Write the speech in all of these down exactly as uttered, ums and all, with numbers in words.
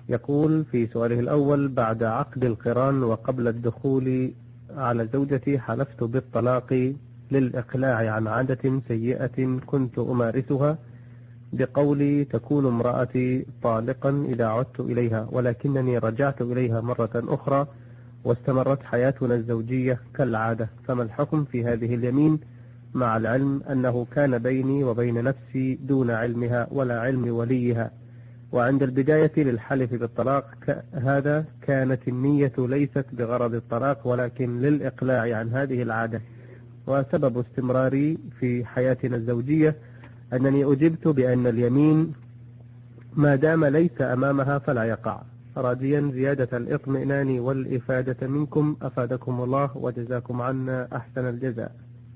يقول في سؤاله الأول: بعد عقد القران وقبل الدخول على زوجتي حلفت بالطلاق للإقلاع عن عادة سيئة كنت أمارسها بقولي تكون امرأتي طالقا إذا عدت إليها، ولكنني رجعت إليها مرة أخرى واستمرت حياتنا الزوجية كالعادة، فما الحكم في هذه اليمين مع العلم أنه كان بيني وبين نفسي دون علمها ولا علم وليها، وعند البداية للحلف بالطلاق هذا كانت النية ليست بغرض الطلاق ولكن للإقلاع عن هذه العادة، وسبب استمراري في حياتنا الزوجية أنني أجبت بأن اليمين ما دام ليس أمامها فلا يقع، راجيا زيادة الاطمئنان والإفادة منكم أفادكم الله وجزاكم عنا أحسن الجزاء.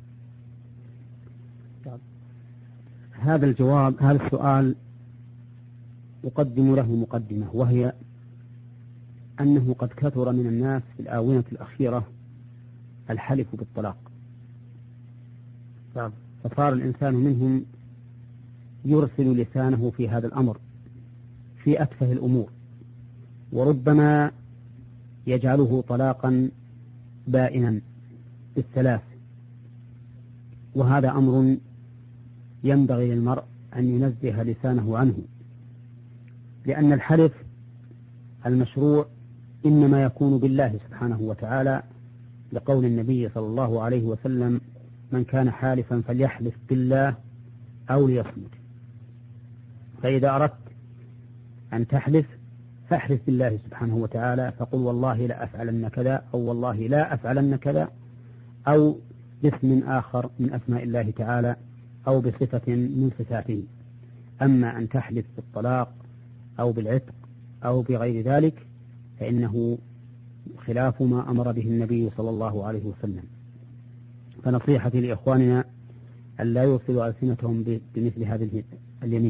هذا الجواب هذا السؤال أقدم له مقدمة، وهي أنه قد كثر من الناس في الآونة الأخيرة الحلف بالطلاق، فصار الإنسان منهم يرسل لسانه في هذا الأمر في أتفه الأمور، وربما يجعله طلاقا بائنا بالثلاث، وهذا أمر ينبغي للمرء أن ينزه لسانه عنه، لأن الحلف المشروع إنما يكون بالله سبحانه وتعالى، لقول النبي صلى الله عليه وسلم: من كان حالفا فليحلف بالله أو ليصمت. فإذا أردت أن تحلف فاحلف بالله سبحانه وتعالى، فقل والله لا أفعلن كذا، أو والله لا أفعلن كذا، أو باسم آخر من أسماء الله تعالى، أو بصفة من صفاته. أما أن تحلف بالطلاق أو بالعتق أو بغير ذلك فإنه خلاف ما أمر به النبي صلى الله عليه وسلم. فنصيحتي لإخواننا أن لا يوصلوا ألسنتهم بمثل هذه اليمين.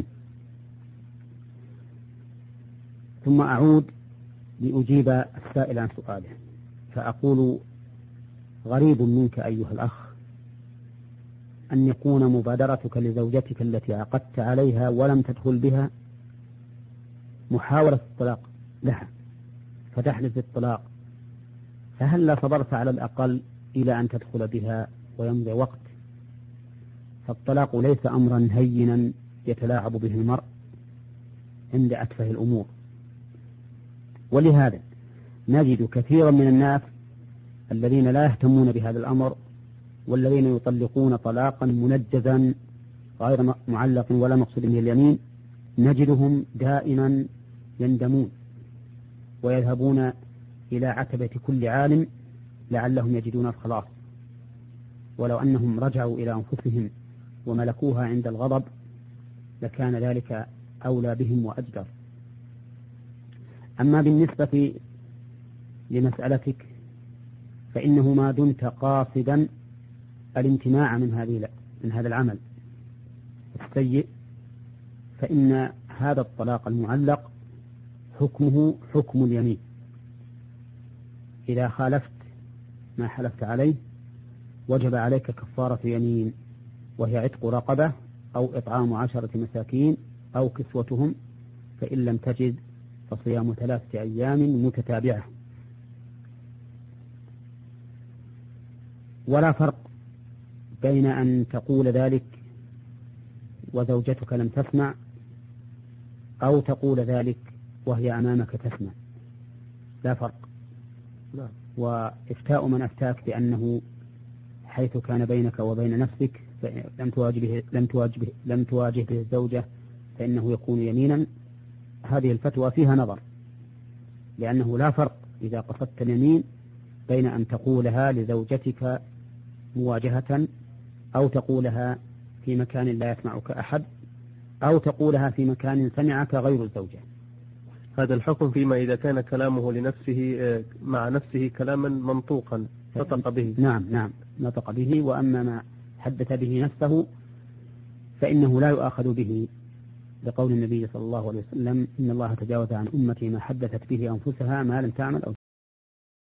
ثم أعود لأجيب السائل عن سؤاله، فأقول: غريب منك أيها الأخ أن يكون مبادرتك لزوجتك التي عقدت عليها ولم تدخل بها محاولة الطلاق لها فتحلف بالطلاق، فهل لا صبرت على الأقل إلى أن تدخل بها ويمضي وقت؟ فالطلاق ليس أمرا هينا يتلاعب به المرء عند أتفه الأمور، ولهذا نجد كثيرا من الناس الذين لا يهتمون بهذا الأمر، والذين يطلقون طلاقا منجزا غير معلق ولا مقصود به اليمين، نجدهم دائما يندمون ويذهبون إلى عتبة كل عالم لعلهم يجدون الخلاص، ولو أنهم رجعوا إلى أنفسهم وملكوها عند الغضب لكان ذلك أولى بهم وأجدر. أما بالنسبة لمسألتك فإنه ما دمت قاصدا الامتناع من هذه من هذا العمل السيء فإن هذا الطلاق المعلق حكمه حكم اليمين. إذا خالفت ما حلفت عليه وجب عليك كفارة يمين، وهي عتق رقبة أو إطعام عشرة مساكين أو كسوتهم، فإن لم تجد فصيام ثلاثة أيام متتابعة. ولا فرق بين أن تقول ذلك وزوجتك لم تسمع، أو تقول ذلك وهي أمامك تسمع، لا فرق. لا. وإفتاء من أفتاك بأنه حيث كان بينك وبين نفسك لم تواجه لم تواجه لم تواجه به الزوجة فإنه يكون يمينا، هذه الفتوى فيها نظر، لأنه لا فرق إذا قصدت اليمين بين أن تقولها لزوجتك مواجهة، أو تقولها في مكان لا يسمعك أحد، أو تقولها في مكان سمعك غير الزوجة. هذا الحكم فيما إذا كان كلامه لنفسه مع نفسه كلاما منطوقا نطق به. نعم نعم نطق به. وأما ما حدث به نفسه فإنه لا يؤاخذ به، لقول النبي صلى الله عليه وسلم: إن الله تجاوز عن أمتي ما حدثت به أنفسها ما لم تعمل أو